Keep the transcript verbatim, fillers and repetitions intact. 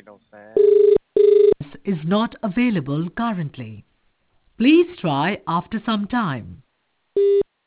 is not available currently. Please try after some time.